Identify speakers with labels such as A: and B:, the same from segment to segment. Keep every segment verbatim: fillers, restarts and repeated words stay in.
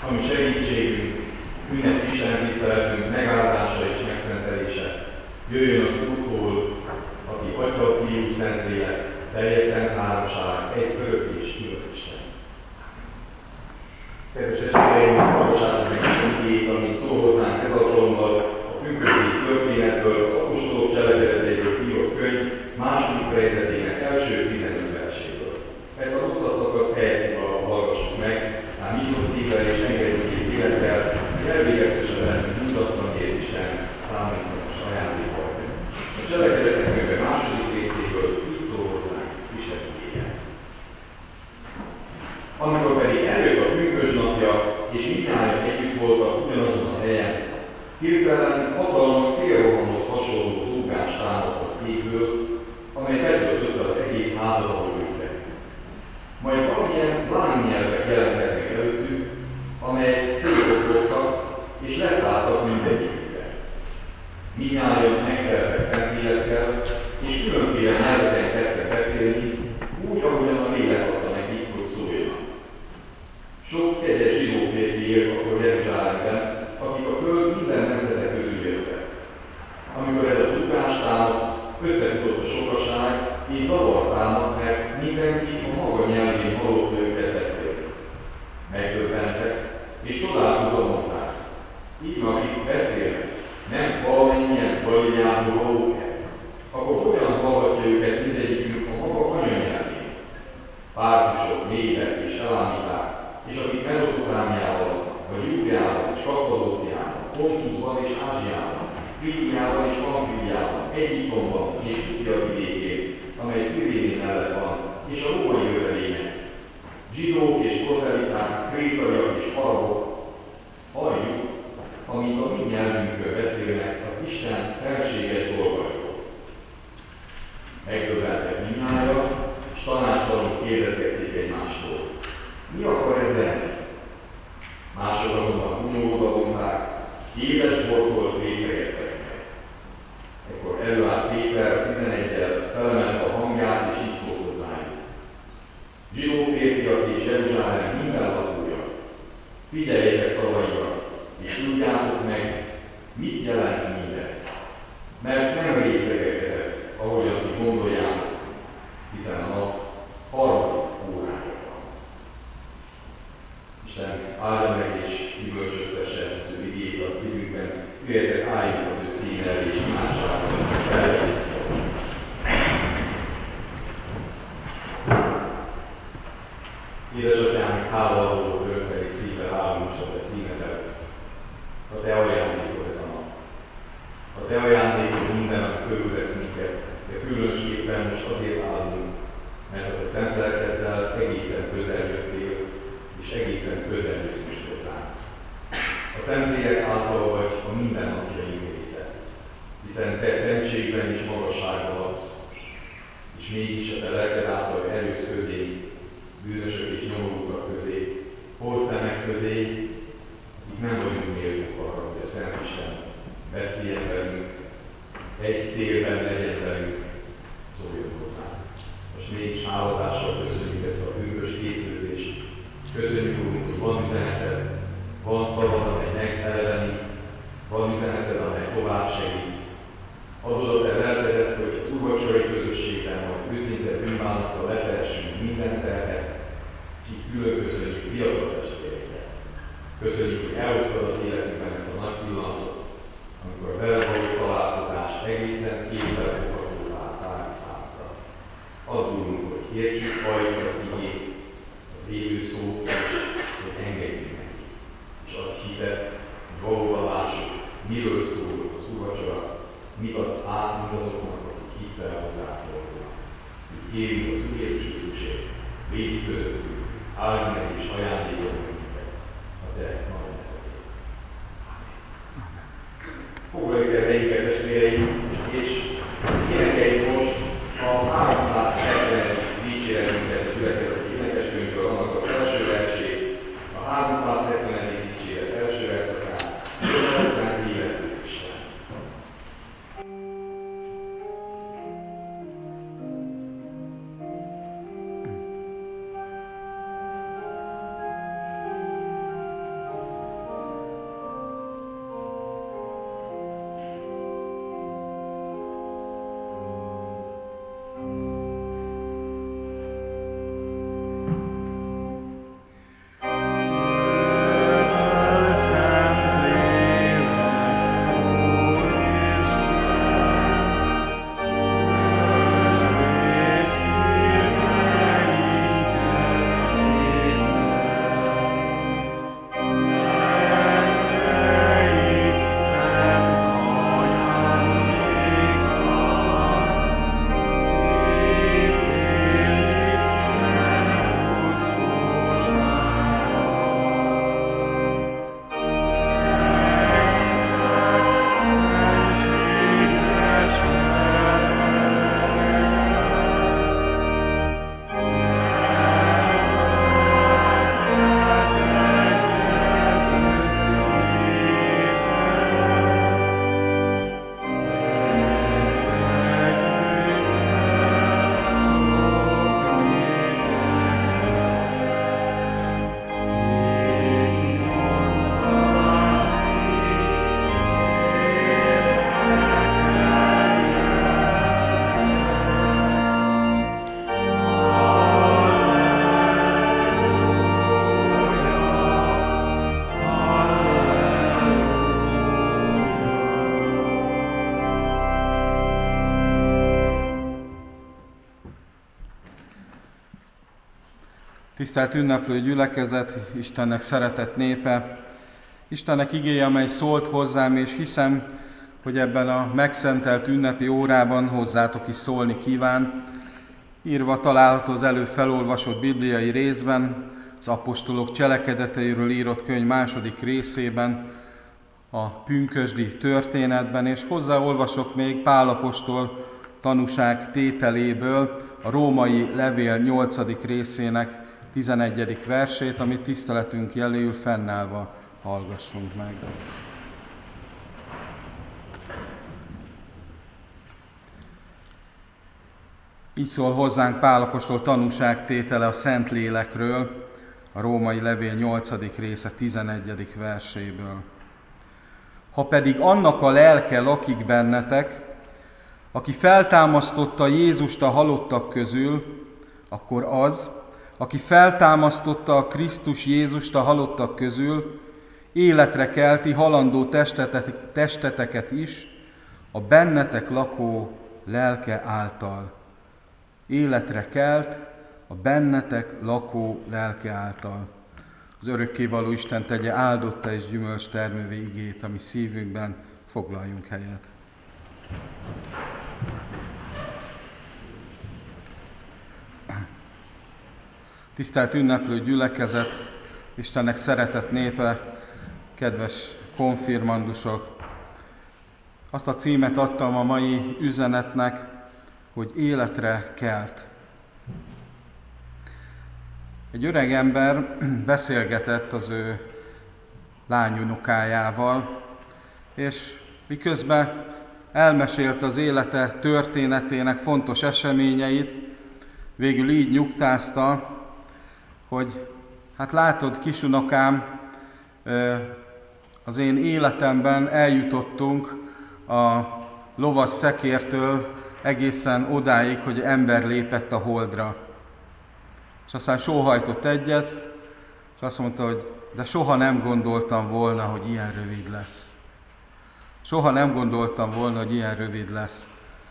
A: ami segítségünk, ünnepi istentiszteletünk megáldása és megszentelése. Jöjjön az Úrtól, aki Atya, Fiú, Szentlélek, teljes szent háromság, egy örök és igaz Isten. Kedves testvéreim, hallgassátok meg Isten igéjét, amit szól hozzánk ez alkalommal a pünkösdi történetből, az apostolok cselekedeteiről írott könyv második fejezetének első tizenöt verséből. Ezt a hosszat szakaszt helyzetben hallgassuk meg, ám nyitott szívvel és engedélykész élettel, hogy elvégeztesen lehetünk mindazt, amiért Isten számunkra ajándékol. A cselekedetek könyve második részéből így szól hozzánk Isten igéje. Amikor pedig eljött a pünkösdnapja, és mindnyájan együtt voltak ugyanazon a helyen, hirtelen hatalmas szélrohamhoz hasonló zúgás támadt az égből, amely feltöltötte az egész házat, ahol ültek. Majd valamilyen lángnyelvek jelentek meg előttük, amelyek szétoszlottak és leszálltak mindegyikükre. Mindnyájan megteltek Szentlélekkel, és különféle nyelveken kezdtek beszélni, úgy, ahogyan a lélek adta nekik, hogy szóljanak. Sok kegyes zsidó férfi élt akkor Jeruzsálemben, akik a föld minden nemzetek közül jöttek. Amikor ez a zúgás támadt, összefutott a sokaság, és zavar támadt, mert mindenki a maga nyelvén hallotta őket beszélni. Megdöbbentek, és csodálkozva mondták: így, akik beszélnek, nem valamilyen Galileából valók-e? Akkor hogyan hallgatja őket mindegyikünk a maga anyanyelvén? Pártusok, mélyek és elámíták, és akik Mezopotámiában, vagy Júdeában és Kappadóciában, Pontusban és Ázsiában, Frígiában és Pamfíliában, Egyiptomban és Júdea vidékén, amely Ciréné mellett van, és a római övelények, zsidók és kozeliták, krétaiak és arabok, halljuk, amint a mi nyelvünkről beszélnek az Isten felséges dolgairól. Megdöbbentek mindnyájan, és tanácstalanul kérdezgették egymástól: mi akar ez lenni? Mások azonban kunyolódva mondták, édes bortól részegettek meg. Ekkor előállt Péter tizeneggyel, felemelte a hangját, és így szólt hozzájuk: zsidó férfiak és Jeruzsálem minden lakója, figyeljétek szavaimat, és tudjátok meg, mit jelent mindez. Mert nem részegek ezek, ahogyan ti gondoljátok, hiszen a nap harmadik órája van. Isten áldja meg és gyümölcsöztesse az ő igéjét a szívünkben, jöjjetek álljunk az ő szín elé és imádságot, felvegyük szavunk. Édesatyám, hálaadó örömteli szívvel állunk a te színed előtt. A te ajándékod ez a nap. A te ajándékod minden, ami körülvesz minket, de különösképpen most azért állunk, mert a te szent lelkeddel egészen közel jöttél, és egészen közel jössz most hozzánk. A Szentlélek által vagy a mindennapjaink része, hiszen te szentségben és magasságban laksz, és mégis a te lelked által erősz közé, bűnösök és nyomorultak közé, holtszemek közé, akik nem vagyunk méltók arra, hogy a Szent Isten beszéljen velünk, egy térben legyen velünk, szóljon hozzánk. Most mégis háladással köszönjük ezt a bűnös kétfődést. Köszönjük, Úrunk, hogy van üzeneted, van szavad, amely megelevenít, van üzeneted, amely tovább segít. Adod a te lelkedet, hogy az úrvacsorai közösségben majd őszinte bűnbánattal letehessünk minden terhet, és így külön köszönjük fiatal testvéreinkre. Köszönjük, hogy elhoztad az életünkben ezt a nagy pillanatot, amikor a veled való találkozás egészen kézzelfoghatóvá válik számunkra. Add, Úrunk, hogy értsük, halljuk az igét, az élő szót, és hogy engedjünk
B: Tisztelt ünneplő gyülekezet, Istennek szeretett népe, Istennek igéje, amely szólt hozzám, és hiszem, hogy ebben a megszentelt ünnepi órában hozzátok is szólni kíván. Írva található az előbb felolvasott bibliai részben, az apostolok cselekedeteiről írott könyv második részében, a pünkösdi történetben, és hozzáolvasok még Pál apostol tanúság tételéből, a római levél nyolcadik részének tizenegyedik versét, amit tiszteletünk jeléül fennállva hallgassunk meg. Így szól hozzánk Pál apostol tanúság tétele a Szentlélekről, a római levél nyolcadik része tizenegyedik verséből. Ha pedig annak a lelke lakik bennetek, aki feltámasztotta Jézust a halottak közül, akkor az, aki feltámasztotta a Krisztus Jézust a halottak közül, életre kelti halandó testetek, testeteket is, a bennetek lakó lelke által. Életre kelt a bennetek lakó lelke által. Az örökkévaló Isten tegye áldotta és gyümölcs termővé igét, ami szívünkben, foglaljunk helyet. Tisztelt ünneplő gyülekezet, Istennek szeretett népe, kedves konfirmandusok! Azt a címet adtam a mai üzenetnek, hogy életre kelt. Egy öreg ember beszélgetett az ő lányunokájával, és miközben elmesélte az élete történetének fontos eseményeit, végül így nyugtázta, hogy hát látod, kisunokám, az én életemben eljutottunk a lovas szekértől egészen odáig, hogy ember lépett a holdra. És aztán sóhajtott egyet, és azt mondta, hogy de soha nem gondoltam volna, hogy ilyen rövid lesz. Soha nem gondoltam volna, hogy ilyen rövid lesz.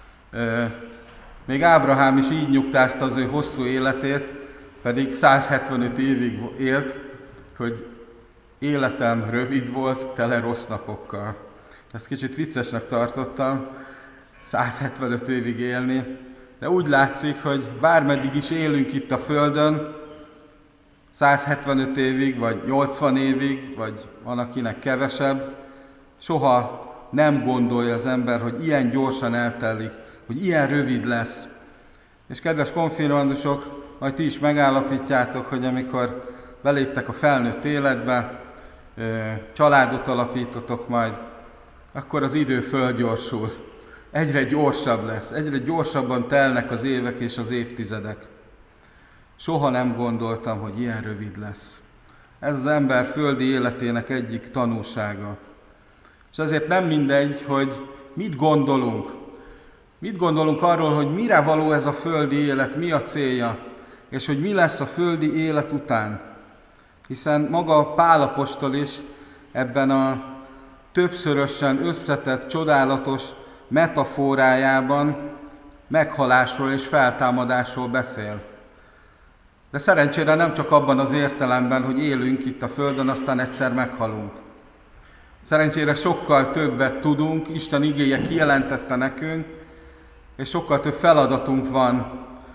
B: Még Ábrahám is így nyugtázta az ő hosszú életét, pedig száz hetvenöt évig élt, hogy életem rövid volt, tele rossz napokkal. Ezt kicsit viccesnek tartottam, száz hetvenöt évig élni, de úgy látszik, hogy bármeddig is élünk itt a Földön, száz hetvenöt évig, vagy nyolcvan évig, vagy van akinek kevesebb, soha nem gondolja az ember, hogy ilyen gyorsan eltelik, hogy ilyen rövid lesz. És kedves konfirmandusok, majd ti is megállapítjátok, hogy amikor beléptek a felnőtt életbe, családot alapítotok majd, akkor az idő fölgyorsul. Egyre gyorsabb lesz, egyre gyorsabban telnek az évek és az évtizedek. Soha nem gondoltam, hogy ilyen rövid lesz. Ez az ember földi életének egyik tanúsága. És ezért nem mindegy, hogy mit gondolunk. Mit gondolunk arról, hogy mire való ez a földi élet, mi a célja, és hogy mi lesz a földi élet után. Hiszen maga Pál apostol is ebben a többszörösen összetett, csodálatos metaforájában meghalásról és feltámadásról beszél. De szerencsére nem csak abban az értelemben, hogy élünk itt a Földön, aztán egyszer meghalunk. Szerencsére sokkal többet tudunk, Isten igéje kijelentette nekünk, és sokkal több feladatunk van.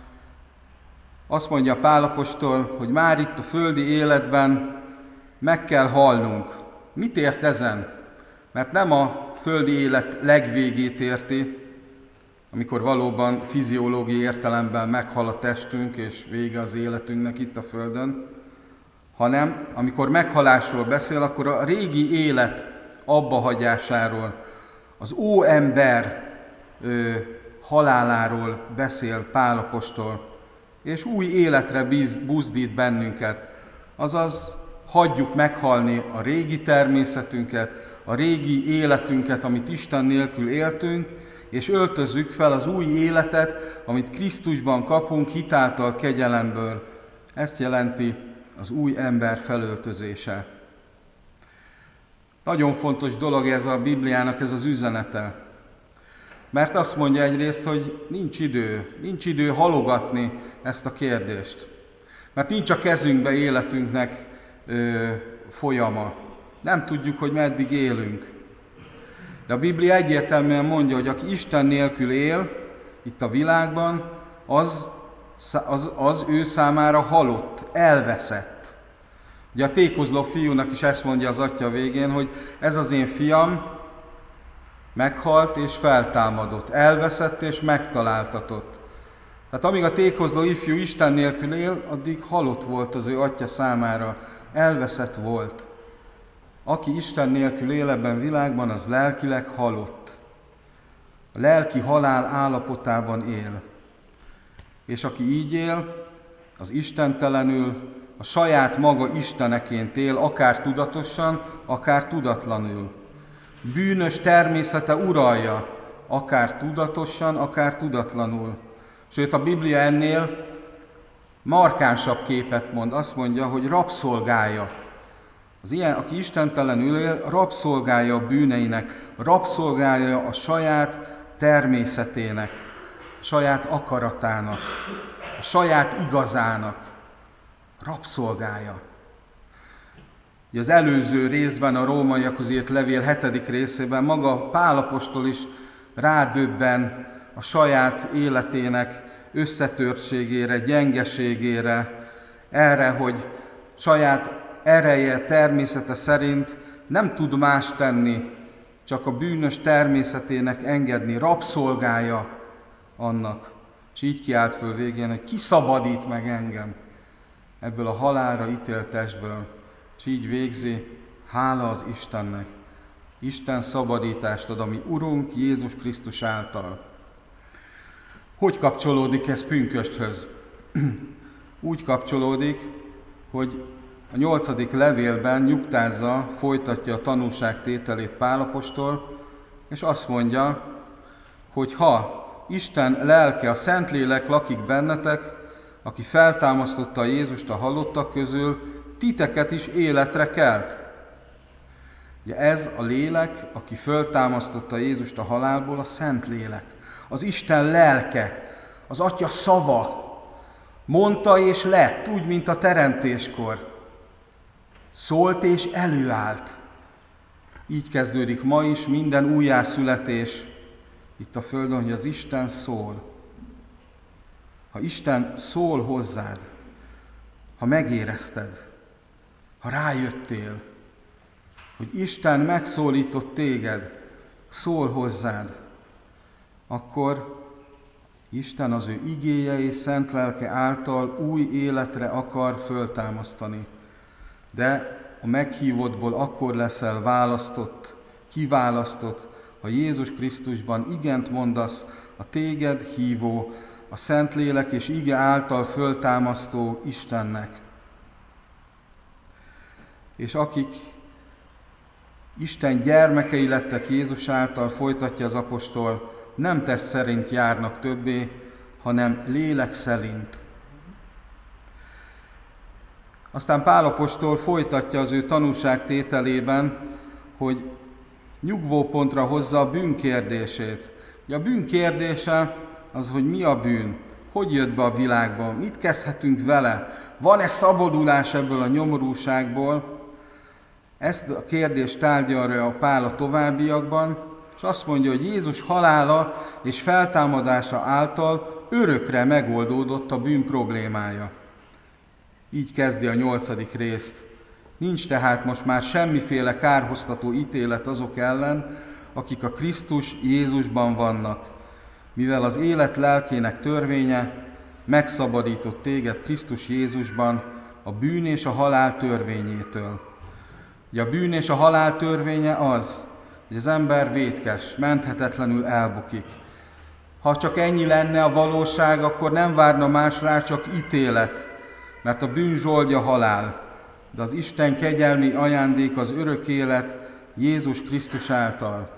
B: Azt mondja Pál apostol, hogy már itt a földi életben meg kell halnunk. Mit ért ezen? Mert nem a földi élet legvégét érti, amikor valóban fiziológiai értelemben meghal a testünk, és vége az életünknek itt a Földön, hanem amikor meghalásról beszél, akkor a régi élet abbahagyásáról, az óember ö, haláláról beszél Pál apostol, és új életre bíz, buzdít bennünket. Azaz hagyjuk meghalni a régi természetünket, a régi életünket, amit Isten nélkül éltünk, és öltözzük fel az új életet, amit Krisztusban kapunk hitáltal kegyelemből. Ezt jelenti az új ember felöltözése. Nagyon fontos dolog ez a Bibliának, ez az üzenete. Mert azt mondja egyrészt, hogy nincs idő, nincs idő halogatni ezt a kérdést. Mert nincs a kezünkbe életünknek ö, folyama. Nem tudjuk, hogy meddig élünk. De a Biblia egyértelműen mondja, hogy aki Isten nélkül él itt a világban, az, az, az ő számára halott, elveszett. Ugye a tékozló fiúnak is ezt mondja az atya végén, hogy ez az én fiam, meghalt és feltámadott, elveszett és megtaláltatott. Tehát amíg a tékozló ifjú Isten nélkül él, addig halott volt az ő atya számára, elveszett volt. Aki Isten nélkül él ebben világban, az lelkileg halott. A lelki halál állapotában él. És aki így él, az istentelenül, a saját maga isteneként él, akár tudatosan, akár tudatlanul. Bűnös természete uralja, akár tudatosan, akár tudatlanul. Sőt, a Biblia ennél markánsabb képet mond. Azt mondja, hogy rabszolgája. Az ilyen, aki istentelenül él, rabszolgája a bűneinek, rabszolgája a saját természetének, a saját akaratának, a saját igazának. Rabszolgája. Az előző részben, a Rómaiakhoz írt levél hetedik részében maga Pál apostol is rádöbben a saját életének összetörtségére, gyengeségére, erre, hogy saját ereje, természete szerint nem tud más tenni, csak a bűnös természetének engedni, rabszolgája annak. És így kiált föl végén, hogy ki szabadít meg engem ebből a halálra ítélt testből. És így végzi, hála az Istennek. Isten szabadítást ad a mi Urunk Jézus Krisztus által. Hogy kapcsolódik ez pünkösthöz? Úgy kapcsolódik, hogy a nyolcadik levélben nyugtázza, folytatja a tanúságtételét Pál apostol, és azt mondja, hogy ha Isten lelke, a Szentlélek lakik bennetek, aki feltámasztotta Jézust a halottak közül, titeket is életre kelt. Ugye ez a lélek, aki föltámasztotta Jézust a halálból, a Szentlélek, az Isten lelke, az Atya szava, mondta és lett, úgy, mint a teremtéskor. Szólt és előállt. Így kezdődik ma is minden újjászületés itt a Földön, hogy az Isten szól. Ha Isten szól hozzád, ha megérezted, ha rájöttél, hogy Isten megszólított téged, szól hozzád, akkor Isten az ő igéje és szent lelke által új életre akar föltámasztani. De a meghívottból akkor leszel választott, kiválasztott, ha Jézus Krisztusban igent mondasz a téged hívó, a Szentlélek és ige által föltámasztó Istennek. És akik Isten gyermekei lettek Jézus által, folytatja az apostol, nem test szerint járnak többé, hanem lélek szerint. Aztán Pál apostol folytatja az ő tanúságtételében, hogy nyugvópontra hozza a bűn kérdését. A bűn kérdése az, hogy mi a bűn, hogy jött be a világba, mit kezdhetünk vele, van-e szabadulás ebből a nyomorúságból. Ezt a kérdést tárgyalja a Pál a továbbiakban, és azt mondja, hogy Jézus halála és feltámadása által örökre megoldódott a bűn problémája. Így kezdi a nyolcadik részt. Nincs tehát most már semmiféle kárhoztató ítélet azok ellen, akik a Krisztus Jézusban vannak, mivel az élet lelkének törvénye megszabadított téged Krisztus Jézusban a bűn és a halál törvényétől. Ugye a bűn és a halál törvénye az, hogy az ember vétkes, menthetetlenül elbukik. Ha csak ennyi lenne a valóság, akkor nem várna más rá, csak ítélet, mert a bűn zsoldja halál, de az Isten kegyelmi ajándék az örök élet Jézus Krisztus által.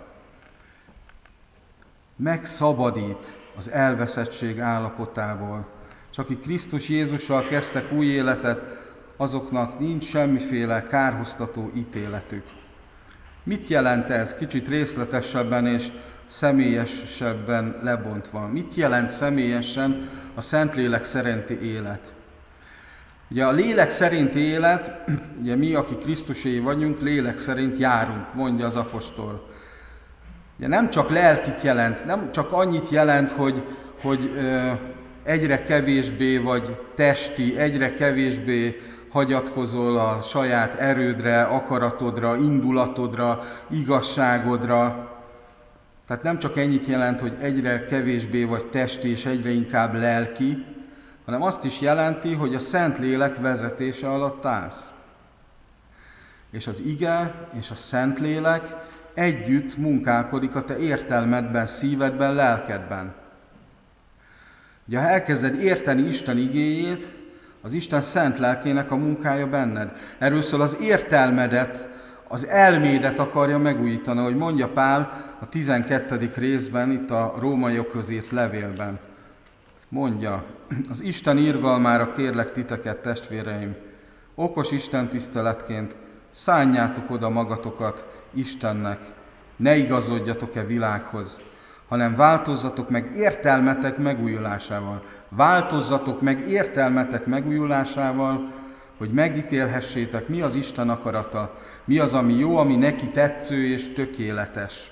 B: Megszabadít az elveszettség állapotából. És akik Krisztus Jézussal kezdtek új életet, azoknak nincs semmiféle kárhoztató ítéletük. Mit jelent ez? Kicsit részletesebben és személyesebben lebontva. Mit jelent személyesen a Szentlélek szerinti élet? Ugye a lélek szerinti élet, ugye mi, akik Krisztuséi vagyunk, lélek szerint járunk, mondja az apostol. Ugye nem csak lelkit jelent, nem csak annyit jelent, hogy, hogy ö, egyre kevésbé vagy testi, egyre kevésbé hagyatkozol a saját erődre, akaratodra, indulatodra, igazságodra. Tehát nem csak ennyit jelent, hogy egyre kevésbé vagy testi és egyre inkább lelki, hanem azt is jelenti, hogy a Szentlélek vezetése alatt állsz. És az ige és a Szentlélek együtt munkálkodik a te értelmedben, szívedben, lelkedben. Ugye, ha elkezded érteni Isten igéjét, az Isten szent lelkének a munkája benned. Erről szól az értelmedet, az elmédet akarja megújítani, ahogy mondja Pál a tizenkettedik részben, itt a Rómaiakhoz írt levélben. Mondja, az Isten irgalmára kérlek titeket, testvéreim, okos Isten tiszteletként szánjátok oda magatokat Istennek, ne igazodjatok-e világhoz, hanem változzatok meg értelmetek megújulásával. Változzatok meg értelmetek megújulásával, hogy megítélhessétek, mi az Isten akarata, mi az, ami jó, ami neki tetsző és tökéletes.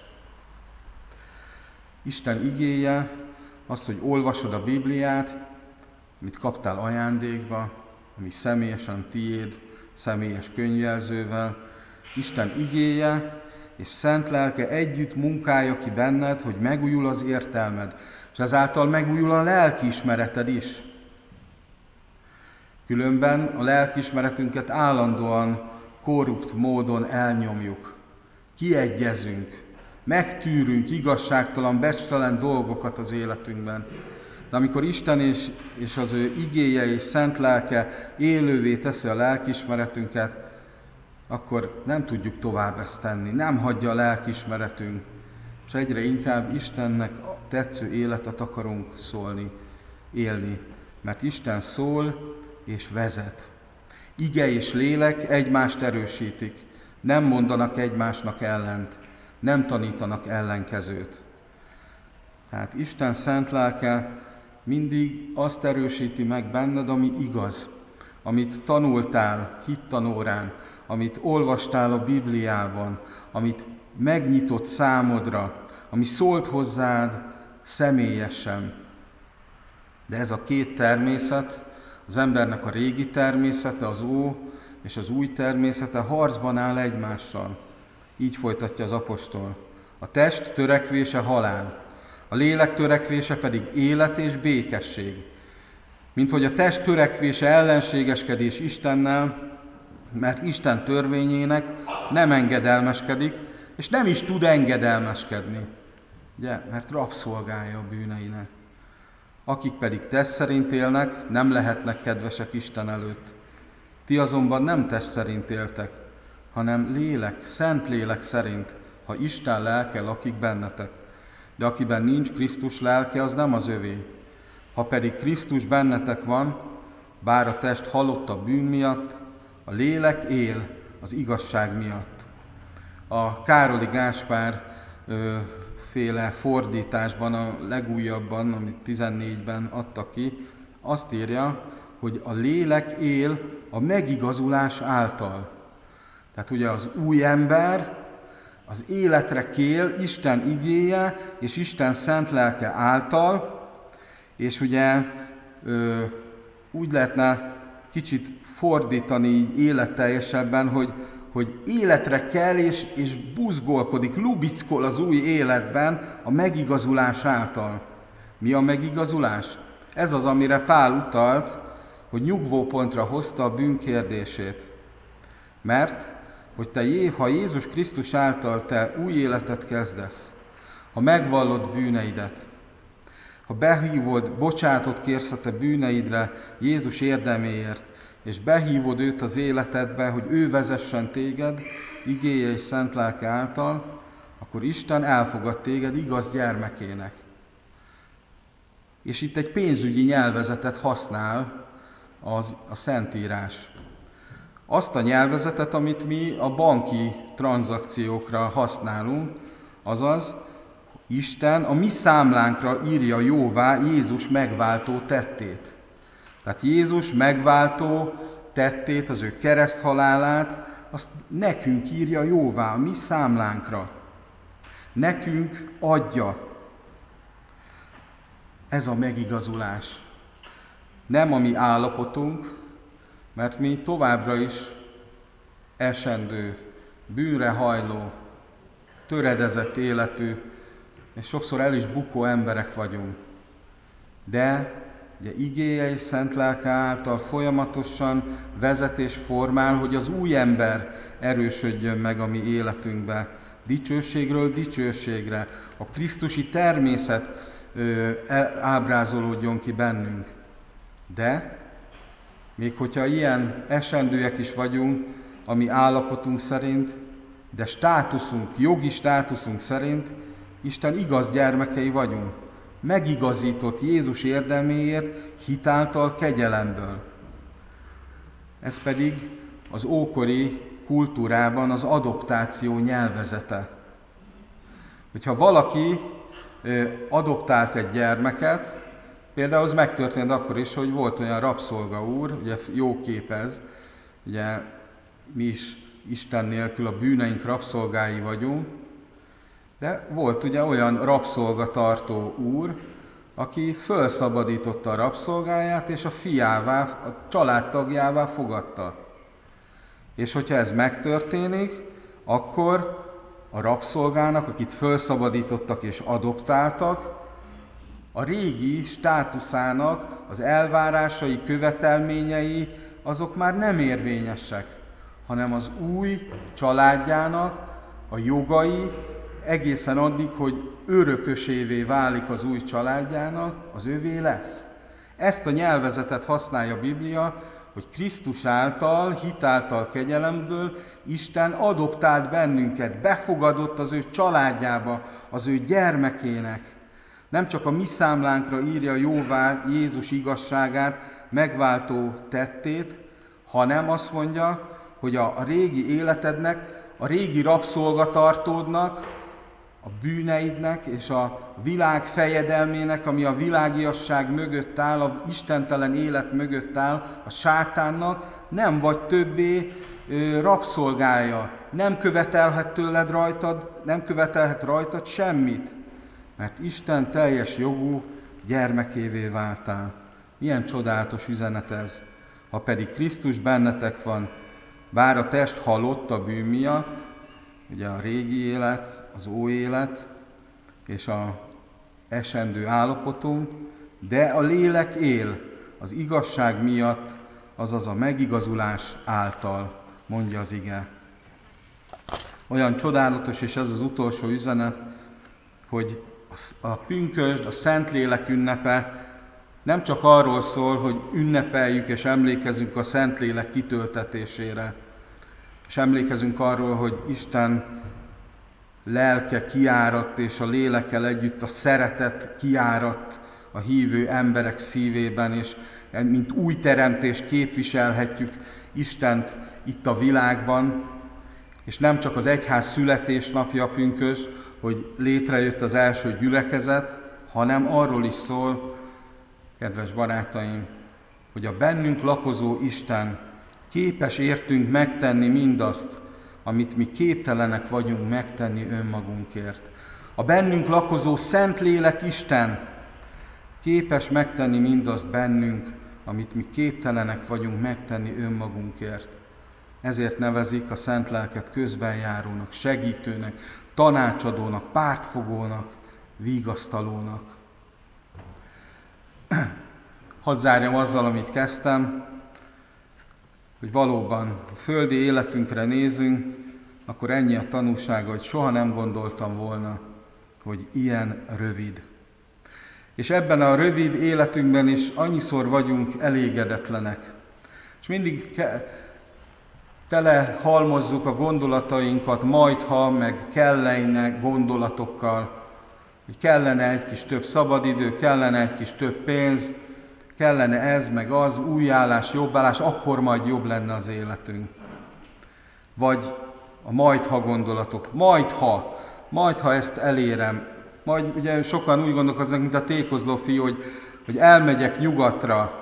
B: Isten igéje, azt, hogy olvasod a Bibliát, amit kaptál ajándékba, ami személyesen tiéd, személyes könyvjelzővel, Isten igéje és szent lelke együtt munkálja ki benned, hogy megújul az értelmed, és ezáltal megújul a lelkiismereted is. Különben a lelkiismeretünket állandóan korrupt módon elnyomjuk, kiegyezünk, megtűrünk igazságtalan, becstelen dolgokat az életünkben. De amikor Isten és, és az ő igéje és szent lelke élővé teszi a lelkiismeretünket, akkor nem tudjuk tovább ezt tenni, nem hagyja a lelkiismeretünk, és egyre inkább Istennek tetsző életet akarunk szólni, élni, mert Isten szól és vezet. Ige és lélek egymást erősítik, nem mondanak egymásnak ellent, nem tanítanak ellenkezőt. Tehát Isten szent lelke mindig azt erősíti meg benned, ami igaz, amit tanultál hittanórán, amit olvastál a Bibliában, amit megnyitott számodra, ami szólt hozzád személyesen. De ez a két természet, az embernek a régi természete, az ó és az új természete harcban áll egymással. Így folytatja az apostol. A test törekvése halál, a lélek törekvése pedig élet és békesség. Mint hogy a test törekvése ellenségeskedés Istennel, mert Isten törvényének nem engedelmeskedik, és nem is tud engedelmeskedni. Ugye? Mert rabszolgája a bűneinek. Akik pedig test szerint élnek, nem lehetnek kedvesek Isten előtt. Ti azonban nem test szerint éltek, hanem lélek, szent lélek szerint, ha Isten lelke lakik bennetek. De akiben nincs Krisztus lelke, az nem az övé. Ha pedig Krisztus bennetek van, bár a test halott a bűn miatt, a lélek él az igazság miatt. A Károli Gáspár ö, féle fordításban, a legújabban, amit tizennégyben adtak ki, azt írja, hogy a lélek él a megigazulás által. Tehát ugye az új ember az életre kél Isten igéje és Isten szent lelke által, és ugye ö, úgy lehetne kicsit fordítani így életteljesebben, hogy, hogy életre kell és, és buzgolkodik, lubickol az új életben a megigazulás által. Mi a megigazulás? Ez az, amire Pál utalt, hogy nyugvópontra hozta a bűn kérdését. Mert, hogy te, ha Jézus Krisztus által te új életet kezdesz, ha megvallod bűneidet, ha behívod, bocsátot kérsz a te bűneidre Jézus érdeméért, és behívod őt az életedbe, hogy ő vezessen téged, igéje és szent lelke által, akkor Isten elfogad téged igaz gyermekének. És itt egy pénzügyi nyelvezetet használ az, a Szentírás. Azt a nyelvezetet, amit mi a banki tranzakciókra használunk, azaz Isten a mi számlánkra írja jóvá Jézus megváltó tettét. Tehát Jézus megváltó tettét, az ő kereszthalálát, azt nekünk írja jóvá, a mi számlánkra. Nekünk adja. Ez a megigazulás. Nem a mi állapotunk, mert mi továbbra is esendő, bűnre hajló, töredezett életű, és sokszor el is bukó emberek vagyunk. De ugye igéje és szent lelke által folyamatosan vezet és formál, hogy az új ember erősödjön meg a mi életünkbe. Dicsőségről dicsőségre. A krisztusi természet ö, ábrázolódjon ki bennünk. De még hogyha ilyen esendőek is vagyunk, a mi állapotunk szerint, de státuszunk, jogi státuszunk szerint Isten igaz gyermekei vagyunk. Megigazított Jézus érdeméért hitáltal kegyelemből. Ez pedig az ókori kultúrában az adoptáció nyelvezete. Hogyha valaki adoptált egy gyermeket, például az megtörtént akkor is, hogy volt olyan rabszolga úr, ugye jó kép ez, ugye mi is Isten nélkül a bűneink rabszolgái vagyunk, de volt ugye olyan rabszolgatartó úr, aki felszabadította a rabszolgáját, és a fiává, a családtagjává fogadta. És hogyha ez megtörténik, akkor a rabszolgának, akit felszabadítottak és adoptáltak, a régi státuszának az elvárásai, követelményei, azok már nem érvényesek, hanem az új családjának a jogai egészen addig, hogy örökösévé válik az új családjának, az övé lesz. Ezt a nyelvezetet használja a Biblia, hogy Krisztus által, hitáltal, kegyelemből Isten adoptált bennünket, befogadott az ő családjába, az ő gyermekének. Nem csak a mi számlánkra írja jóvá Jézus igazságát, megváltó tettét, hanem azt mondja, hogy a, a régi életednek, a régi rabszolgatartódnak, a bűneidnek és a világ fejedelmének, ami a világiasság mögött áll, a istentelen élet mögött áll, a sátánnak, nem vagy többé ö, rabszolgája, nem követelhet tőled rajtad, nem követelhet rajtad semmit, mert Isten teljes jogú gyermekévé váltál. Milyen csodálatos üzenet ez. Ha pedig Krisztus bennetek van, bár a test halott a bűn miatt, ugye a régi élet, az új élet és a esendő állapotunk, de a lélek él az igazság miatt, azaz a megigazulás által, mondja az ige. Olyan csodálatos, és ez az utolsó üzenet, hogy a pünkösd, a Szentlélek ünnepe nem csak arról szól, hogy ünnepeljük és emlékezünk a Szentlélek kitöltetésére, és emlékezünk arról, hogy Isten lelke kiáradt, és a lélekkel együtt a szeretet kiáradt a hívő emberek szívében, és mint új teremtést képviselhetjük Istent itt a világban, és nem csak az egyház születésnapja a pünkösd, hogy létrejött az első gyülekezet, hanem arról is szól, kedves barátaim, hogy a bennünk lakozó Isten képes értünk megtenni mindazt, amit mi képtelenek vagyunk megtenni önmagunkért. A bennünk lakozó Szentlélek Isten képes megtenni mindazt bennünk, amit mi képtelenek vagyunk megtenni önmagunkért. Ezért nevezik a Szent Lelket közbenjárónak, segítőnek, tanácsadónak, pártfogónak, vigasztalónak. Hadd zárjam azzal, amit kezdtem, hogy valóban a földi életünkre nézünk, akkor ennyi a tanúsága, hogy soha nem gondoltam volna, hogy ilyen rövid. És ebben a rövid életünkben is annyiszor vagyunk elégedetlenek. És mindig ke- tele halmozzuk a gondolatainkat majdha, meg kellene gondolatokkal, hogy kellene egy kis több szabadidő, kellene egy kis több pénz, kellene ez, meg az, új állás, jobb állás, akkor majd jobb lenne az életünk. Vagy a majdha gondolatok, majdha, majdha ezt elérem. Majd ugye sokan úgy gondolkoznak, mint a tékozló fiú, hogy, hogy elmegyek nyugatra,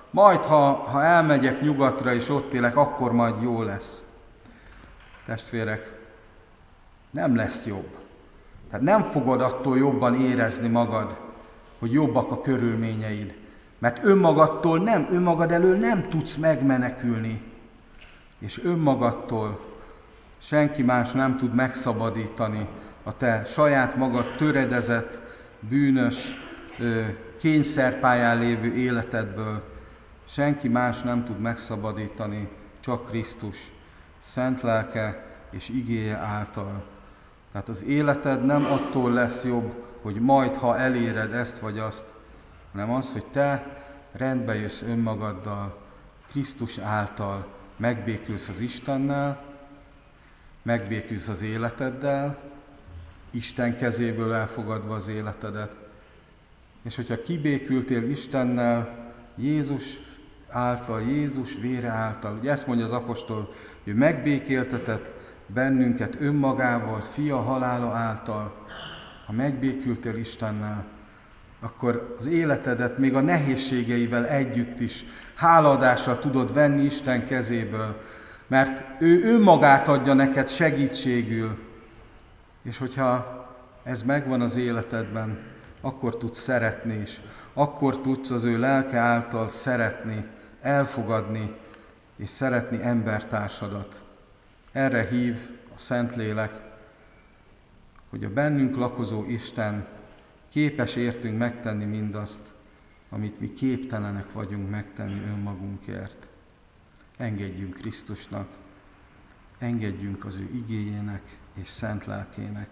B: majd ha, ha elmegyek nyugatra és ott élek, akkor majd jó lesz. Testvérek, nem lesz jobb. Tehát nem fogod attól jobban érezni magad, hogy jobbak a körülményeid. Mert önmagadtól nem, önmagad elől nem tudsz megmenekülni. És önmagadtól senki más nem tud megszabadítani a te saját magad töredezett, bűnös, kényszerpályán lévő életedből. Senki más nem tud megszabadítani, csak Krisztus, szent lelke és igéje által. Tehát az életed nem attól lesz jobb, hogy majd, ha eléred ezt vagy azt, hanem az, hogy te rendbe jössz önmagaddal, Krisztus által megbékülsz az Istennel, megbékülsz az életeddel, Isten kezéből elfogadva az életedet. És hogyha kibékültél Istennel, Jézus által, Jézus vére által, ugye ezt mondja az apostol, hogy megbékéltetett bennünket önmagával, fia halála által, ha megbékültél Istennel, akkor az életedet még a nehézségeivel együtt is hálaadással tudod venni Isten kezéből, mert ő önmagát adja neked segítségül. És hogyha ez megvan az életedben, akkor tudsz szeretni is. Akkor tudsz az ő lelke által szeretni, elfogadni és szeretni embertársadat. Erre hív a Szentlélek, hogy a bennünk lakozó Isten képes értünk megtenni mindazt, amit mi képtelenek vagyunk megtenni önmagunkért. Engedjünk Krisztusnak, engedjünk az ő igéjének és szent lelkének.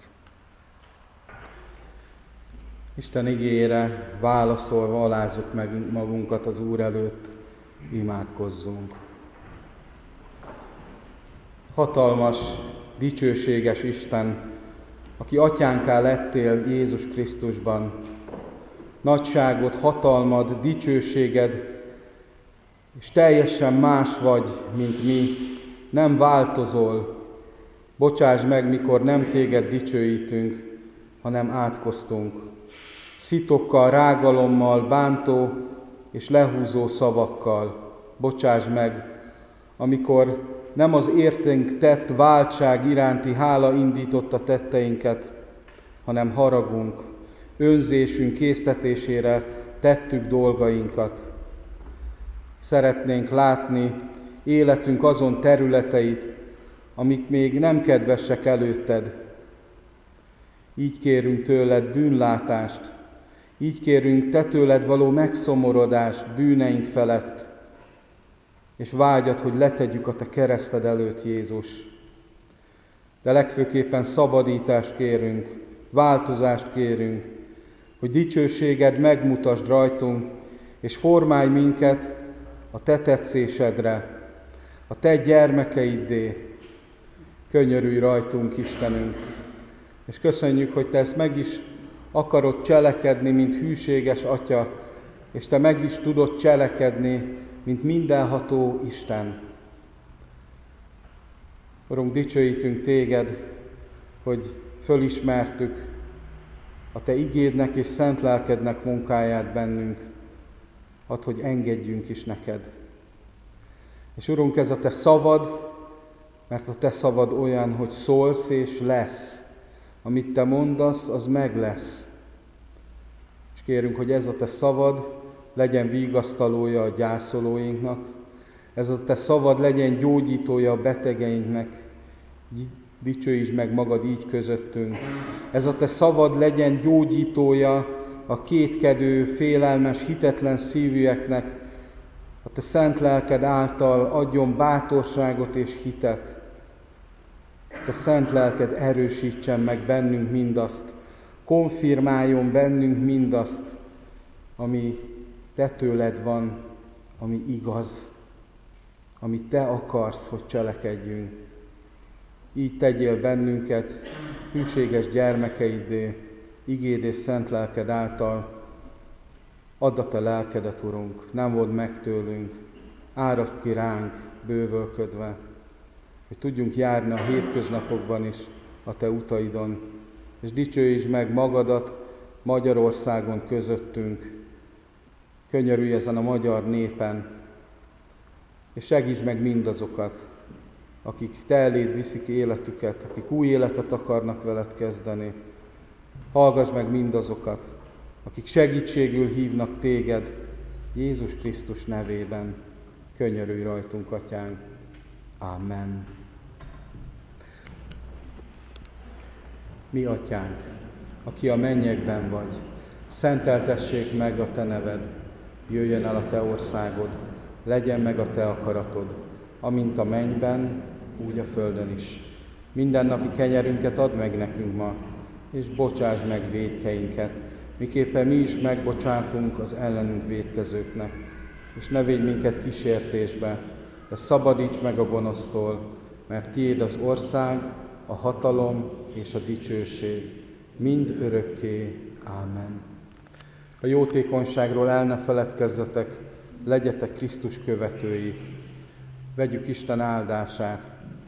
B: Isten igéjére válaszolva alázzuk meg magunkat az Úr előtt, imádkozzunk. Hatalmas, dicsőséges Isten, aki atyánká lettél Jézus Krisztusban, nagyságod, hatalmad, dicsőséged, és teljesen más vagy, mint mi, nem változol. Bocsáss meg, mikor nem téged dicsőítünk, hanem átkoztunk. Szitokkal, rágalommal, bántó és lehúzó szavakkal. Bocsáss meg, amikor nem az értünk tett váltság iránti hála indította tetteinket, hanem haragunk, önzésünk késztetésére tettük dolgainkat. Szeretnénk látni életünk azon területeit, amik még nem kedvesek előtted. Így kérünk tőled bűnlátást, így kérünk te tőled való megszomorodást bűneink felett, és vágyat, hogy letegyük a te kereszted előtt, Jézus. De legfőképpen szabadítást kérünk, változást kérünk, hogy dicsőséged megmutasd rajtunk, és formálj minket a te tetszésedre, a te gyermekeiddé. Könyörülj rajtunk, Istenünk, és köszönjük, hogy te ezt meg is akarod cselekedni, mint hűséges Atya, és te meg is tudod cselekedni, mint mindenható Isten. Urunk, dicsőítünk téged, hogy fölismertük a te igédnek és szent lelkednek munkáját bennünk. Add, hogy engedjünk is neked. És Urunk, ez a te szavad, mert a te szavad olyan, hogy szólsz és lesz. Amit te mondasz, az meg lesz. És kérünk, hogy ez a te szavad legyen vigasztalója a gyászolóinknak, ez a te szavad legyen gyógyítója a betegeinknek, dicsőítsd meg magad így közöttünk. Ez a te szavad legyen gyógyítója a kétkedő, félelmes, hitetlen szívűeknek, a te szent lelked által adjon bátorságot és hitet. Te szent lelked erősítsen meg bennünk mindazt, konfirmáljon bennünk mindazt, ami te tőled van, ami igaz, amit te akarsz, hogy cselekedjünk. Így tegyél bennünket hűséges gyermekeiddé, igéd és szent lelked által. Add a te lelkedet, Urunk, nem vodd meg tőlünk, áraszt ki ránk bővölködve, hogy tudjunk járni a hétköznapokban is a te utaidon, és dicsőítsd meg magadat Magyarországon közöttünk, Könyörülj ezen a magyar népen, és segítsd meg mindazokat, akik Te eléd viszik életüket, akik új életet akarnak veled kezdeni. Hallgass meg mindazokat, akik segítségül hívnak Téged, Jézus Krisztus nevében. Könyörülj rajtunk, Atyánk. Amen. Mi Atyánk, aki a mennyekben vagy, szenteltessék meg a Te neved, jöjjön el a Te országod, legyen meg a Te akaratod, amint a mennyben, úgy a földön is. Mindennapi kenyerünket add meg nekünk ma, és bocsásd meg vétkeinket, miképpen mi is megbocsátunk az ellenünk vétkezőknek. És ne védj minket kísértésbe, de szabadíts meg a gonosztól, mert Tiéd az ország, a hatalom és a dicsőség, mind örökké. Ámen. A jótékonyságról el ne feledkezzetek, legyetek Krisztus követői. Vegyük Isten áldását.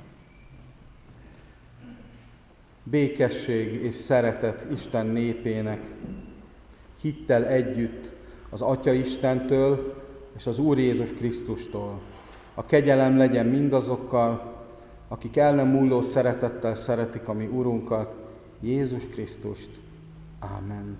B: Békesség és szeretet Isten népének, hittel együtt az Atya Istentől és az Úr Jézus Krisztustól. A kegyelem legyen mindazokkal, akik el nem múló szeretettel szeretik a mi Urunkat, Jézus Krisztust. Ámen.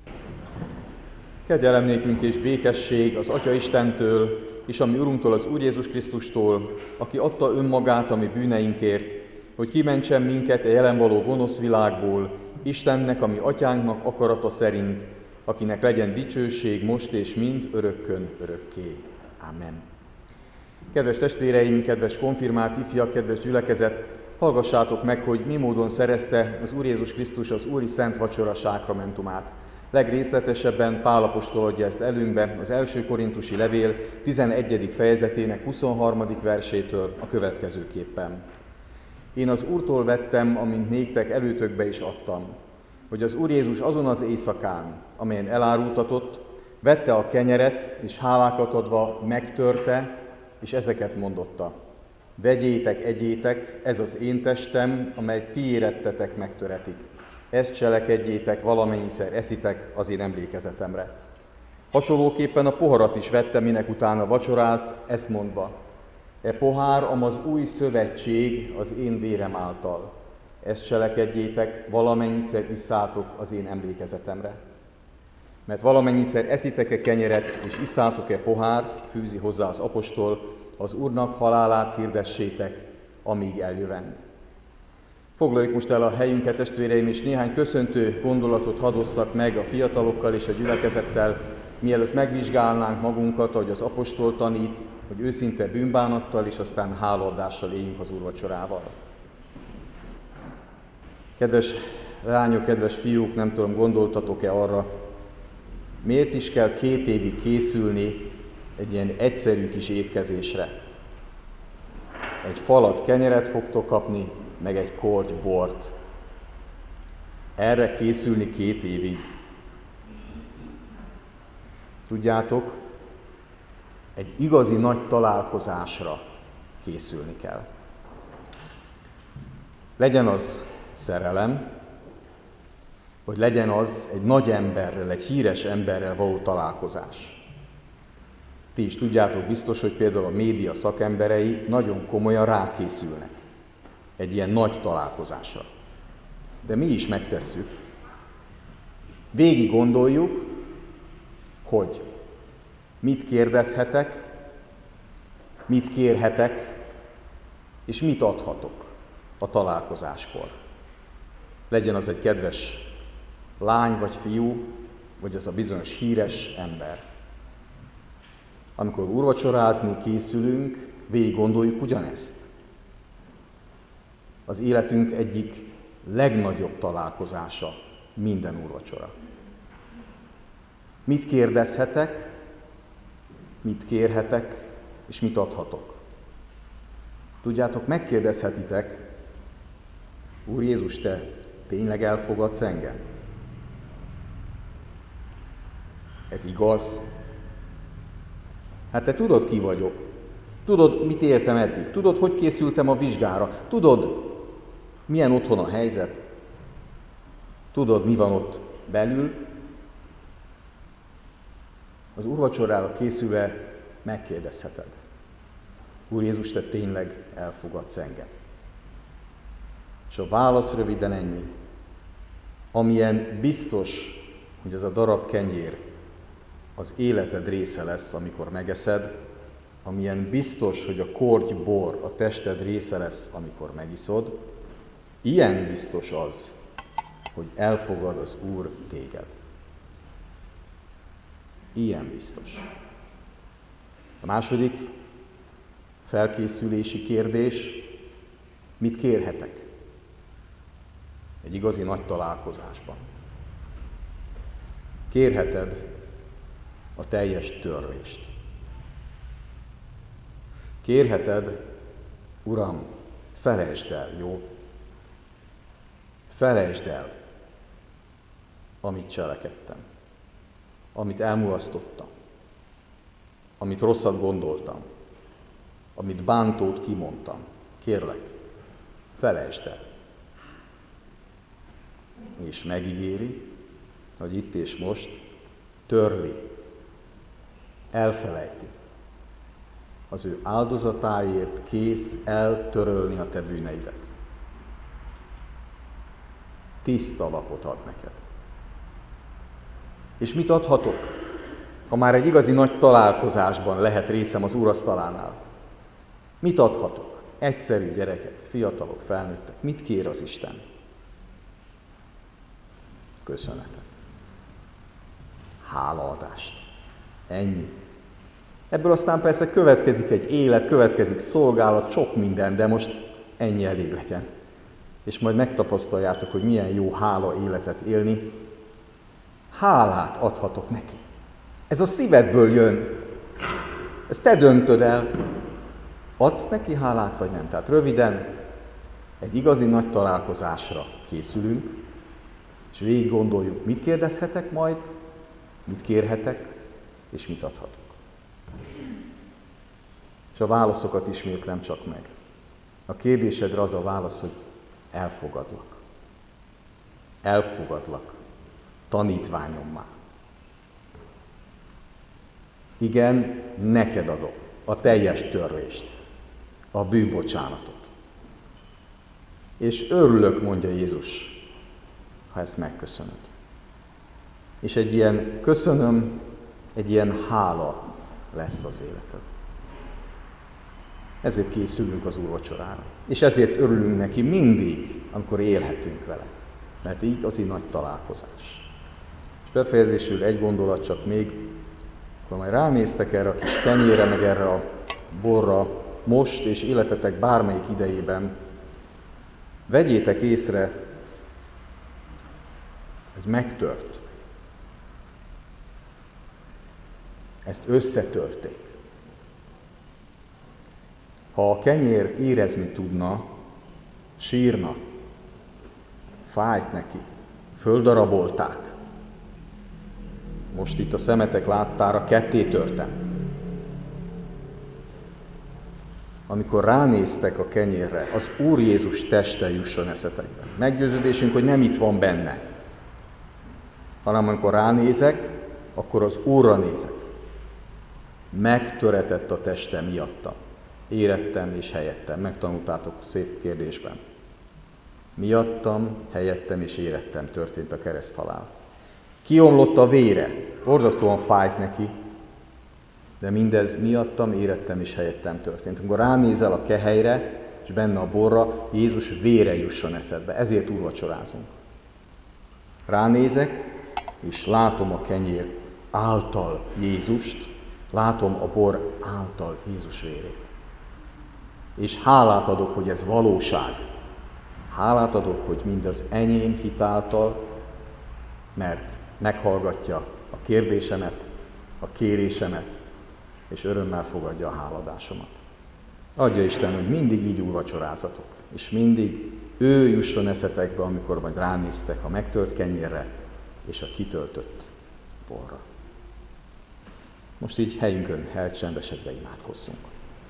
C: Kegyelem nékünk és békesség az Atya Istentől és a mi Urunktól, az Úr Jézus Krisztustól, aki adta önmagát a mi bűneinkért, hogy kimentsen minket a jelen való gonosz világból, Istennek, a mi Atyánknak akarata szerint, akinek legyen dicsőség most és mind örökkön örökké. Amen. Kedves testvéreim, kedves konfirmált ifjak, kedves gyülekezet, hallgassátok meg, hogy mi módon szerezte az Úr Jézus Krisztus az Úri Szent Vacsora sákramentumát. Legrészletesebben Pál apostol adja ezt előnkbe az első korintusi levél tizenegyedik fejezetének huszonharmadik versétől a következőképpen. Én az Úrtól vettem, amint néktek előtökbe is adtam, hogy az Úr Jézus azon az éjszakán, amelyen elárultatott, vette a kenyeret, és hálákat adva megtörte, és ezeket mondotta. Vegyétek, egyétek, ez az én testem, amely ti érettetek megtöretik. Ezt cselekedjétek, valamennyiszer eszitek az én emlékezetemre. Hasonlóképpen a poharat is vette, minek utána vacsorált, ezt mondva. E pohár, am az új szövetség az én vérem által. Ezt cselekedjétek, valamennyiszer isszátok az én emlékezetemre. Mert valamennyiszer eszitek-e kenyeret, és isszátok-e pohárt, fűzi hozzá az apostol, az Úrnak halálát hirdessétek, amíg eljövend. Foglaljuk most el a helyünket, testvéreim, és néhány köszöntő gondolatot hadosszak meg a fiatalokkal és a gyülekezettel, mielőtt megvizsgálnánk magunkat, ahogy az apostol tanít, hogy őszinte bűnbánattal és aztán hálaadással éljünk az úrvacsorával. Kedves lányok, kedves fiúk, nem tudom, gondoltatok-e arra, miért is kell két évig készülni egy ilyen egyszerű kis étkezésre? Egy falat kenyeret fogtok kapni, meg egy korty bort. Erre készülni két évig. Tudjátok, egy igazi nagy találkozásra készülni kell. Legyen az szerelem, vagy legyen az egy nagy emberrel, egy híres emberrel való találkozás. Ti is tudjátok biztos, hogy például a média szakemberei nagyon komolyan rákészülnek egy ilyen nagy találkozásra. De mi is megtesszük. Végig gondoljuk, hogy mit kérdezhetek, mit kérhetek, és mit adhatok a találkozáskor. Legyen az egy kedves lány vagy fiú, vagy az a bizonyos híres ember. Amikor úrvacsorázni készülünk, végig gondoljuk ugyanezt. Az életünk egyik legnagyobb találkozása minden úrvacsora. Mit kérdezhetek, mit kérhetek, és mit adhatok? Tudjátok, megkérdezhetitek, Úr Jézus, te tényleg elfogadsz engem? Ez igaz? Hát te tudod, ki vagyok. Tudod, mit értem eddig. Tudod, hogy készültem a vizsgára. Tudod, milyen otthon a helyzet. Tudod, mi van ott belül. az úrvacsorára készülve megkérdezheted: Úr Jézus, te tényleg elfogadsz engem? És a válasz röviden ennyi: amilyen biztos, hogy ez a darab kenyér az életed része lesz, amikor megeszed, amilyen biztos, hogy a korty bor a tested része lesz, amikor megiszod, ilyen biztos az, hogy elfogad az Úr téged. Ilyen biztos. A második felkészülési kérdés: mit kérhetek egy igazi nagy találkozásban? Kérheted a teljes törlést. Kérheted: Uram, felejtsd el, jó? Felejtsd el, amit cselekedtem, amit elmulasztottam, amit rosszat gondoltam, amit bántót kimondtam. Kérlek, felejtsd el. És megígéri, hogy itt és most törli, elfelejti. Az ő áldozatáért kész eltörölni a te bűneidet. Tiszta lapot ad neked. És mit adhatok, ha már egy igazi nagy találkozásban lehet részem az úrasztalánál? Mit adhatok? Egyszerű gyerekek, fiatalok, felnőttek. Mit kér az Isten? Köszönetet. Hálaadást. Ennyi. Ebből aztán persze következik egy élet, következik szolgálat, sok minden, de most ennyi elég legyen. És majd megtapasztaljátok, hogy milyen jó hála életet élni. Hálát adhatok neki. Ez a szívedből jön. Ezt te döntöd el. Adsz neki hálát, vagy nem? Tehát röviden, egy igazi nagy találkozásra készülünk, és végig gondoljuk, mit kérdezhetek majd, mit kérhetek, és mit adhatok. És a válaszokat ismétlem csak meg. A kérdésedre az a válasz, hogy elfogadlak. Elfogadlak. Tanítványommá. Igen, neked adok a teljes törlést, a bűnbocsánatot. És örülök, mondja Jézus, ha ezt megköszönöd. És egy ilyen köszönöm, egy ilyen hála lesz az életed. Ezért készülünk az úrvacsorára. És ezért örülünk neki mindig, amikor élhetünk vele. Mert így az így nagy találkozás. És befejezésül egy gondolat csak még, akkor majd ránéztek erre a kis kenyérre, meg erre a borra, most és életetek bármelyik idejében, vegyétek észre, ez megtört. Ezt összetörték. Ha a kenyér érezni tudna, sírna, fájt neki, földarabolták. Most itt a szemetek láttára ketté törtem. Amikor ránéztek a kenyérre, az Úr Jézus teste jusson eszetekbe. Meggyőződésünk, hogy nem itt van benne, hanem amikor ránézek, akkor az Úrra nézek. Megtöretett a teste miattam. Érettem és helyettem. Megtanultátok szép kérdésben. Miattam, helyettem és érettem történt a kereszthalál. Kiomlott a vére, borzasztóan fájt neki, de mindez miattam, érettem és helyettem történt. Amikor ránézel a kehelyre, és benne a borra, Jézus vére jusson eszedbe. Ezért úrvacsorázunk. Ránézek, és látom a kenyér által Jézust, látom a bor által Jézus vérét. És hálát adok, hogy ez valóság. Hálát adok, hogy mindaz enyém hitáltal, mert meghallgatja a kérdésemet, a kérésemet, és örömmel fogadja a háladásomat. Adja Isten, hogy mindig így úrvacsorázatok, és mindig ő jusson eszetekbe, amikor majd ránéztek a megtört kenyérre és a kitöltött borra. Most így helyünkön elcsendesedve imádkozzunk.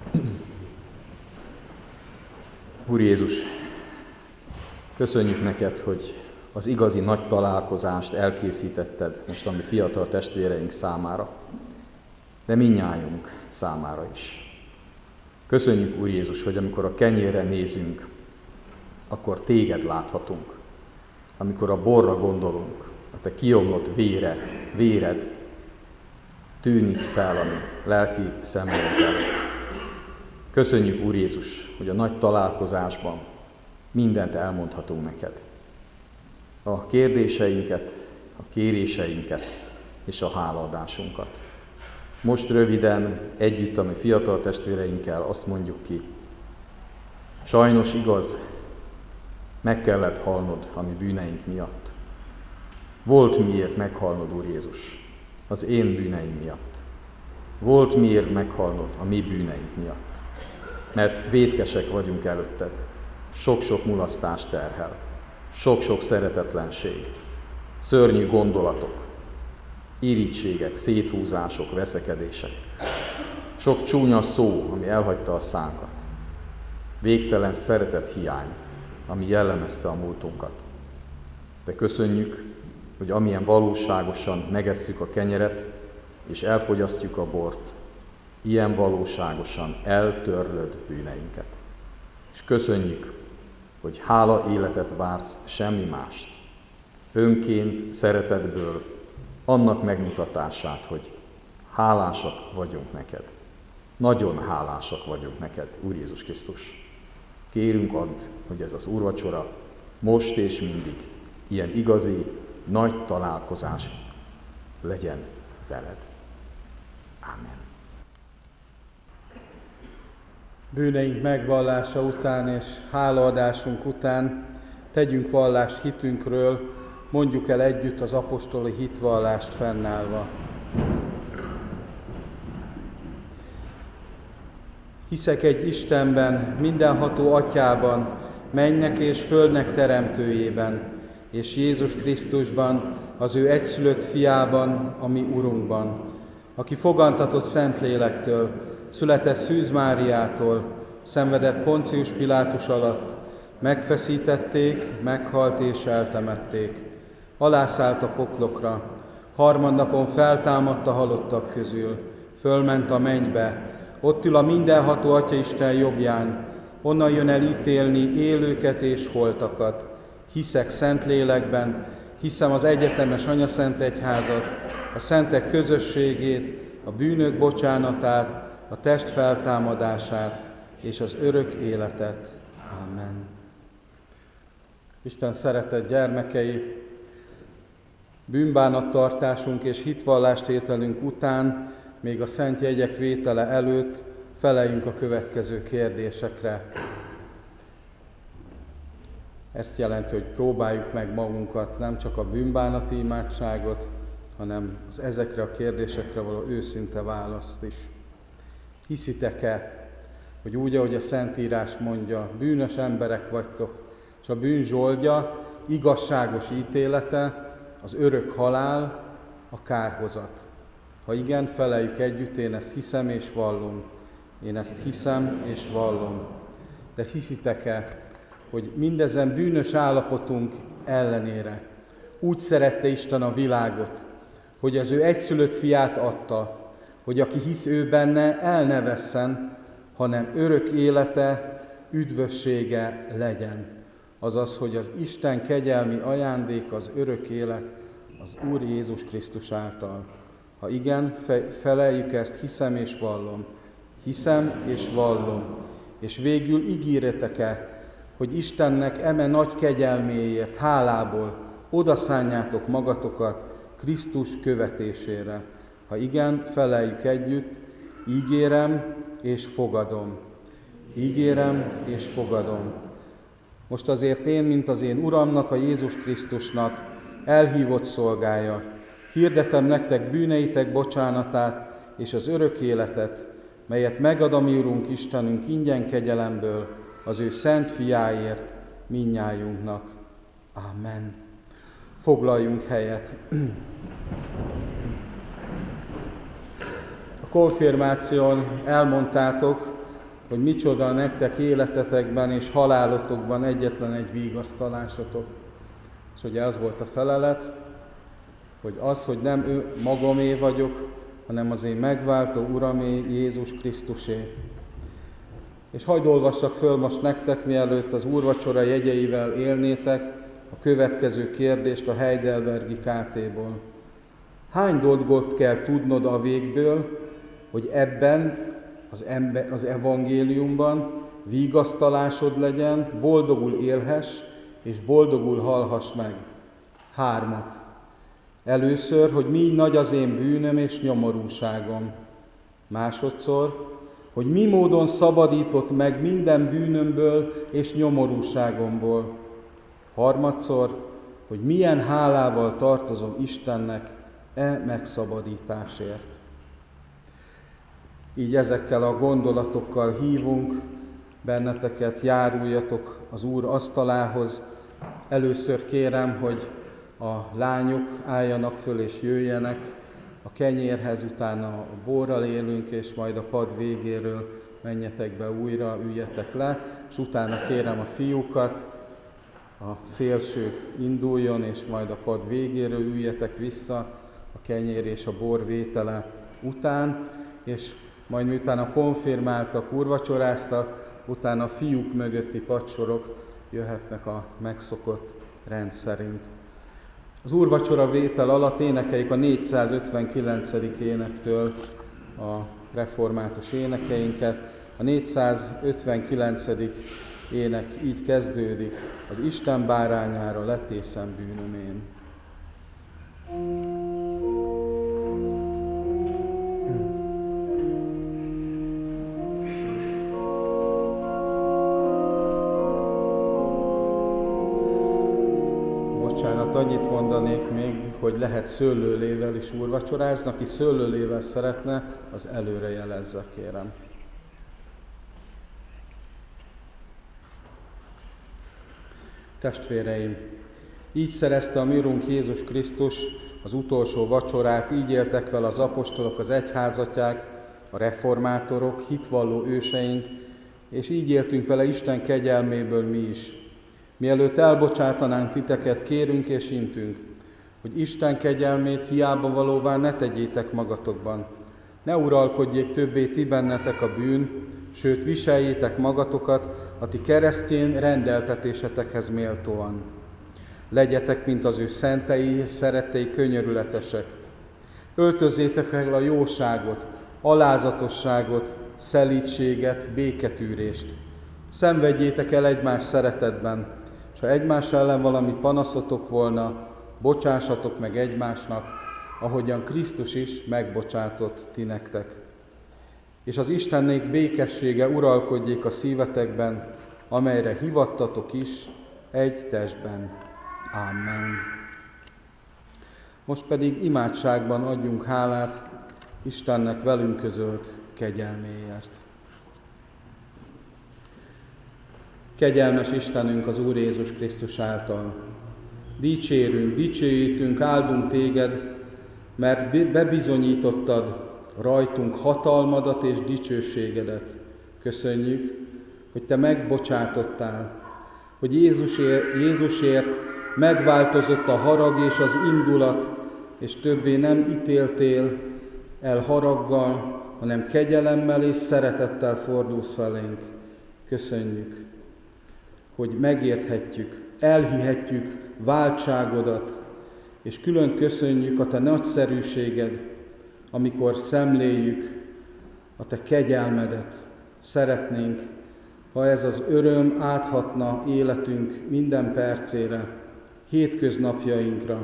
C: Úr Jézus, köszönjük neked, hogy az igazi nagy találkozást elkészítetted most a mi fiatal testvéreink számára. de mindnyájunk számára is. Köszönjük, Úr Jézus, hogy amikor a kenyérre nézünk, akkor téged láthatunk. Amikor a borra gondolunk, a te kiomlott vére, véred tűnik fel a mi lelki szemünk előtt. Köszönjük, Úr Jézus, hogy a nagy találkozásban mindent elmondhatunk neked. A kérdéseinket, a kéréseinket és a hálaadásunkat. Most röviden együtt a mi fiatal testvéreinkkel azt mondjuk ki. Sajnos igaz, meg kellett halnod a mi bűneink miatt. Volt miért meghalnod, Úr Jézus, az én bűneim miatt. Volt miért meghalnod a mi bűneink miatt. Mert vétkesek vagyunk előtted. Sok-sok mulasztás terhel. Sok-sok szeretetlenség. Szörnyű gondolatok. Irítségek, széthúzások, veszekedések. Sok csúnya szó, ami elhagyta a szánkat. Végtelen szeretet hiány, ami jellemezte a múltunkat. De köszönjük, hogy amilyen valóságosan megesszük a kenyeret, és elfogyasztjuk a bort, ilyen valóságosan eltörlöd bűneinket. És köszönjük, hogy hála életet vársz, semmi mást. Önként, szeretetből, annak megmutatását, hogy hálásak vagyunk neked. Nagyon hálásak vagyunk neked, Úr Jézus Krisztus. Kérünk add, hogy ez az úrvacsora most és mindig ilyen igazi, nagy találkozás legyen veled. Amen.
B: Bűneink megvallása után és hálaadásunk után tegyünk vallást hitünkről, mondjuk el együtt az apostoli hitvallást fennállva. Hiszek egy Istenben, mindenható Atyában, mennynek és földnek teremtőjében, és Jézus Krisztusban, az ő egyszülött fiában, a mi Urunkban, aki fogantatott Szentlélektől, született Szűz Máriától, szenvedett Poncius Pilátus alatt, megfeszítették, meghalt és eltemették. Alászállt a poklokra, harmadnapon feltámadt a halottak közül, fölment a mennybe, ott ül a mindenható Atyaisten jobbján, onnan jön el ítélni élőket és holtakat. Hiszek Szentlélekben, hiszem az egyetemes Anyaszent Egyházat, a szentek közösségét, a bűnök bocsánatát, a test feltámadását és az örök életet. Amen. Isten szeretett gyermekei, bűnbánattartásunk és hitvallástételünk után, még a szent jegyek vétele előtt feleljünk a következő kérdésekre. Ezt jelenti, hogy próbáljuk meg magunkat, nem csak a bűnbánati imádságot, hanem az ezekre a kérdésekre való őszinte választ is. Hiszitek-e, hogy úgy, ahogy a Szentírás mondja, bűnös emberek vagytok, és a bűn zsoldja, igazságos ítélete, az örök halál, a kárhozat? Ha igen, feleljük együtt, én ezt hiszem és vallom. Én ezt hiszem és vallom. De hiszitek-e, hogy mindezen bűnös állapotunk ellenére úgy szerette Isten a világot, hogy az ő egyszülött fiát adta, hogy aki hisz ő benne, el ne vesszen, hanem örök élete, üdvössége legyen. Azaz, hogy az Isten kegyelmi ajándék, az örök élet az Úr Jézus Krisztus által. Ha igen, feleljük ezt, hiszem és vallom. Hiszem és vallom. És végül ígéretek-e, hogy Istennek eme nagy kegyelméért, hálából odaszánjátok magatokat Krisztus követésére. Ha igen, feleljük együtt, ígérem és fogadom. Ígérem és fogadom. Most azért én, mint az én Uramnak, a Jézus Krisztusnak elhívott szolgája, hirdetem nektek bűneitek bocsánatát és az örök életet, melyet megad a mi Urunk Istenünk ingyen kegyelemből, az ő szent fiáért mindnyájunknak. Amen. Foglaljunk helyet. A konfirmáción elmondtátok, hogy micsoda nektek életetekben és halálotokban egyetlen egy vigasztalásotok. És ugye az volt a felelet, hogy az, hogy nem ő magamé vagyok, hanem az én megváltó Uramé, Jézus Krisztusé. És hagyd olvassak föl most nektek, mielőtt az úrvacsora jegyeivel élnétek, a következő kérdést a Heidelbergi ká té-ból. Hány dolgot kell tudnod a végből, hogy ebben az, ember, az evangéliumban vigasztalásod legyen, boldogul élhess, és boldogul halhass meg? Hármat. Először, hogy mi nagy az én bűnöm és nyomorúságom. Másodszor, hogy mi módon szabadított meg minden bűnömből és nyomorúságomból. Harmadszor, hogy milyen hálával tartozom Istennek e megszabadításért. Így ezekkel a gondolatokkal hívunk benneteket, járuljatok az Úr asztalához. Először kérem, hogy a lányok álljanak föl és jöjjenek a kenyérhez, utána a borral élünk, és majd a pad végéről menjetek be újra, üljetek le, és utána kérem a fiúkat, a szélső induljon, és majd a pad végéről üljetek vissza a kenyér és a bor vétele után, és majd miután a konfirmáltak, úrvacsoráztak, utána a fiúk mögötti padsorok jöhetnek a megszokott rend szerint. Az úrvacsora vétel alatt énekeljük a négyszázötvenkilencedik énektől a református énekeinket. A négyszázötvenkilencedik ének így kezdődik: az Isten bárányára letészem bűnöm én. Annyit mondanék még, hogy lehet szőlőlével is úrvacsorázni. Aki szőlőlével szeretne, az előre jelezze, kérem. Testvéreim, így szerezte a mi Urunk Jézus Krisztus az utolsó vacsorát, így éltek vele az apostolok, az egyházatják, a reformátorok, hitvalló őseink, és így éltünk vele Isten kegyelméből mi is. Mielőtt elbocsátanánk titeket, kérünk és intünk, hogy Isten kegyelmét hiába valóvá ne tegyétek magatokban. Ne uralkodjék többé ti bennetek a bűn, sőt viseljétek magatokat a ti keresztény rendeltetésetekhez méltóan. Legyetek, mint az ő szentei és szerettei könyörületesek. Öltözzétek fel a jóságot, alázatosságot, szelídséget, béketűrést. Szenvedjétek el egymás szeretetben, és ha egymás ellen valami panaszotok volna, bocsássatok meg egymásnak, ahogyan Krisztus is megbocsátott ti nektek. És az Istennék békessége uralkodjék a szívetekben, amelyre hivattatok is egy testben. Amen. Most pedig imádságban adjunk hálát Istennek velünk közölt kegyelméért. Kegyelmes Istenünk az Úr Jézus Krisztus által. Dicsérünk, dicsőítünk, áldunk téged, mert bebizonyítottad rajtunk hatalmadat és dicsőségedet. Köszönjük, hogy te megbocsátottál, hogy Jézusért, Jézusért megváltozott a harag és az indulat, és többé nem ítéltél el haraggal, hanem kegyelemmel és szeretettel fordulsz felénk. Köszönjük, hogy megérthetjük, elhihetjük váltságodat, és külön köszönjük a te nagyszerűséged, amikor szemléljük a te kegyelmedet. Szeretnénk, ha ez az öröm áthatna életünk minden percére, hétköznapjainkra.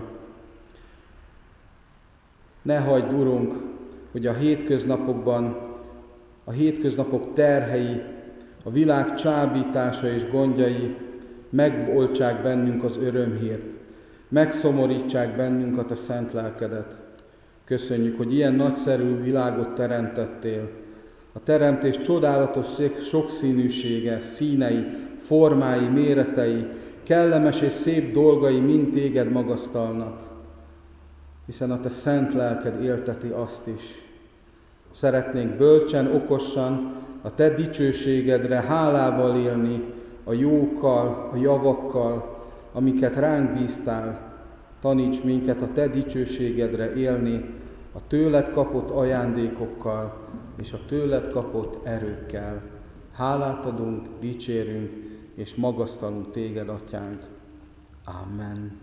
B: Ne hagyd, Urunk, hogy a hétköznapokban, a hétköznapok terhei, a világ csábítása és gondjai megoltsák bennünk az örömhírt, megszomorítsák bennünk a te szent lelkedet. Köszönjük, hogy ilyen nagyszerű világot teremtettél. A teremtés csodálatos sokszínűsége, színei, formái, méretei, kellemes és szép dolgai mind téged magasztalnak, hiszen a te szent lelked élteti azt is. Szeretnénk bölcsen, okosan a te dicsőségedre hálával élni, a jókkal, a javakkal, amiket ránk bíztál. Taníts minket a te dicsőségedre élni, a tőled kapott ajándékokkal és a tőled kapott erőkkel. Hálát adunk, dicsérünk és magasztalunk téged, Atyánk. Amen.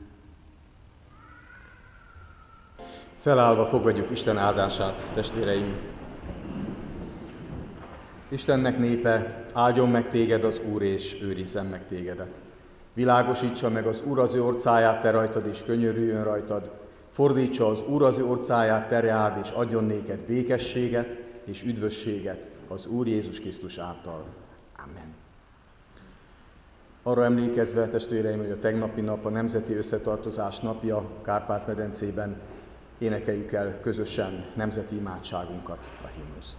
C: Felállva fogadjuk Isten áldását, testvéreim! Istennek népe, áldjon meg téged az Úr, és őrizzen meg tégedet. Világosítsa meg az Úr az ő orcáját te rajtad, és könyörüljön rajtad. Fordítsa az Úr az ő orcáját te reád, és adjon néked békességet és üdvösséget az Úr Jézus Krisztus által. Amen. Arra emlékezve, testvéreim, hogy a tegnapi nap a Nemzeti Összetartozás napja Kárpát-medencében, énekeljük el közösen nemzeti imádságunkat, a himnuszt.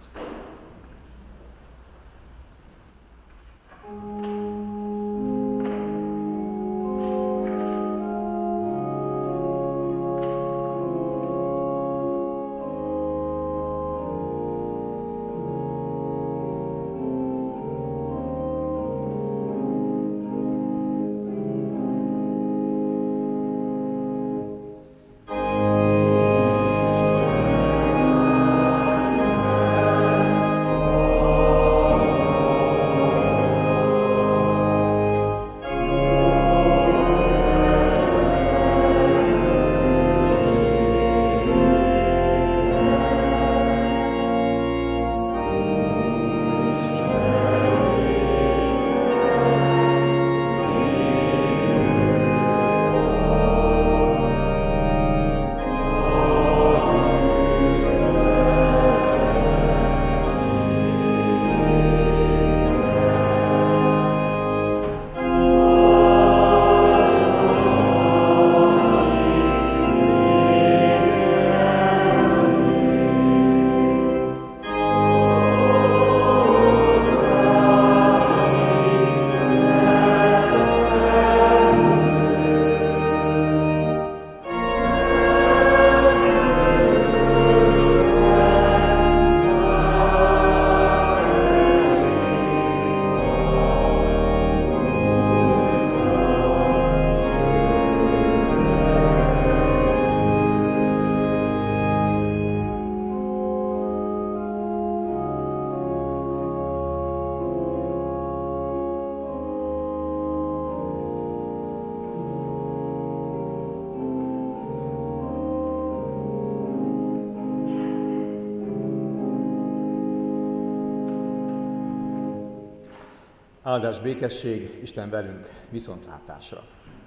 C: Áldás, békesség, Isten velünk, viszontlátásra!